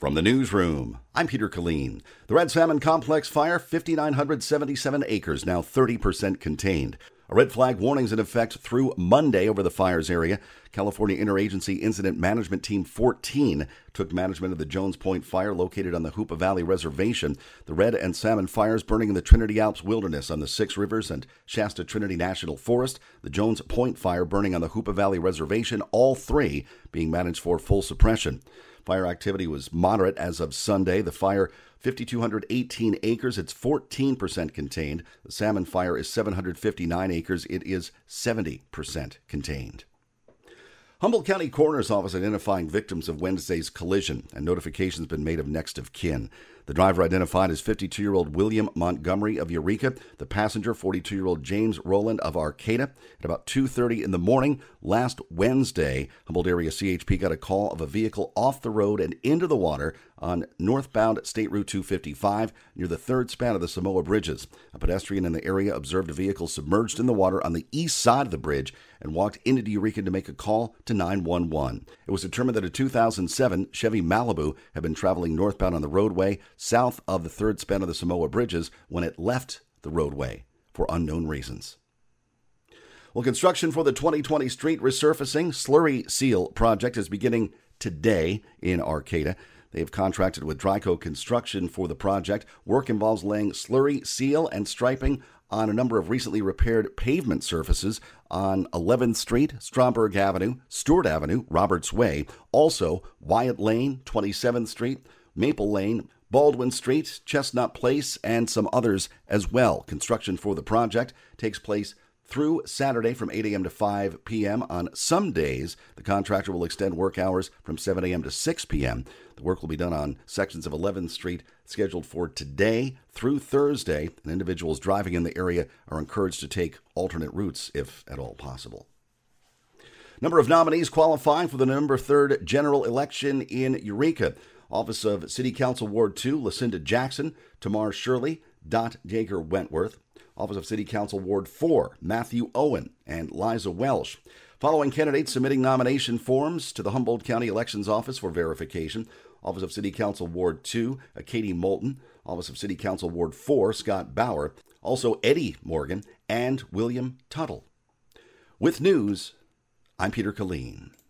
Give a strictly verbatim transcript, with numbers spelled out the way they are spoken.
From the newsroom, I'm Peter Killeen. The Red Salmon Complex fire, five thousand nine hundred seventy-seven acres, now thirty percent contained. A red flag warning's in effect through Monday over the fire's area. California Interagency Incident Management Team fourteen took management of the Jones Point fire located on the Hoopa Valley Reservation. The red and salmon fires burning in the Trinity Alps Wilderness on the Six Rivers and Shasta Trinity National Forest. The Jones Point fire burning on the Hoopa Valley Reservation, all three being managed for full suppression. Fire activity was moderate as of Sunday. The fire, five thousand two hundred eighteen acres. It's fourteen percent contained. The salmon fire is seven hundred fifty-nine acres. It is seventy percent contained. Humboldt County Coroner's Office identifying victims of Wednesday's collision, and notification's been made of next of kin. The driver identified as fifty-two-year-old William Montgomery of Eureka. The passenger, forty-two-year-old James Rowland of Arcata. At about two thirty in the morning last Wednesday, Humboldt area C H P got a call of a vehicle off the road and into the water on northbound State Route two fifty-five near the third span of the Samoa Bridges. A pedestrian in the area observed a vehicle submerged in the water on the east side of the bridge and walked into Eureka to make a call to nine one one. It was determined that a two thousand seven Chevy Malibu had been traveling northbound on the roadway south of the third span of the Samoa Bridges when it left the roadway for unknown reasons. Well, construction for the twenty twenty street resurfacing Slurry Seal project is beginning today in Arcata. They have contracted with Dryco Construction for the project. Work involves laying slurry seal and striping on a number of recently repaired pavement surfaces on eleventh Street, Stromberg Avenue, Stewart Avenue, Roberts Way, also Wyatt Lane, twenty-seventh Street, Maple Lane, Baldwin Street, Chestnut Place, and some others as well. Construction for the project takes place through Saturday from eight a.m. to five p.m. On some days, the contractor will extend work hours from seven a.m. to six p.m. The work will be done on sections of eleventh Street scheduled for today through Thursday, and individuals driving in the area are encouraged to take alternate routes if at all possible. Number of nominees qualifying for the November third general election in Eureka. Office of City Council Ward two, Lucinda Jackson, Tamar Shirley, Dot Yeager Wentworth. Office of City Council Ward four, Matthew Owen and Liza Welsh. Following candidates submitting nomination forms to the Humboldt County Elections Office for verification. Office of City Council Ward two, Katie Moulton. Office of City Council Ward four, Scott Bauer. Also Eddie Morgan and William Tuttle. With news, I'm Peter Killeen.